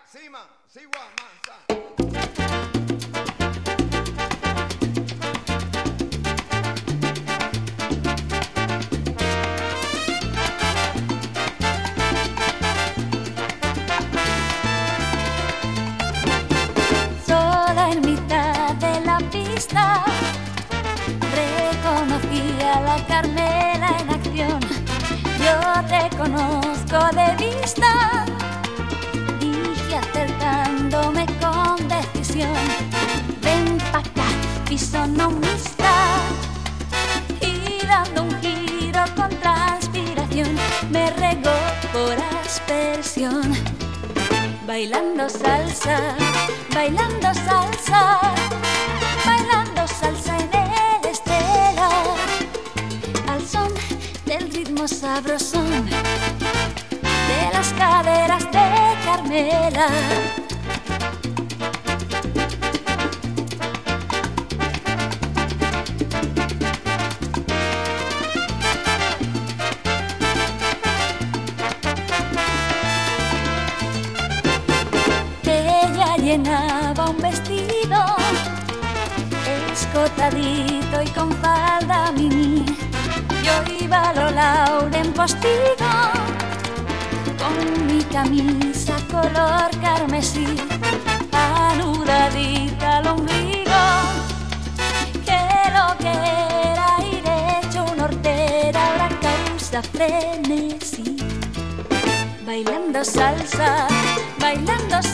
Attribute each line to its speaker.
Speaker 1: Sima, Siwa, Masa.
Speaker 2: Sola en mitad de la pista, reconocí a la Carmela en acción. Yo te conozco de vista, dije acercándome con decisión. Ven pa' acá, fisonomista, y dando un giro con transpiración, me regó por aspersión. Bailando salsa, bailando salsa, bailando salsa en el estelar, al son del ritmo sabrosón de las caderas de Carmela. Ella llenaba un vestido escotadito y con falda mini. Yo iba a lo Lauren postigo con mi camisa color carmesí, anudadita al ombligo, que lo que era ir hecho un hortera ahora causa frenesí. Bailando salsa, bailando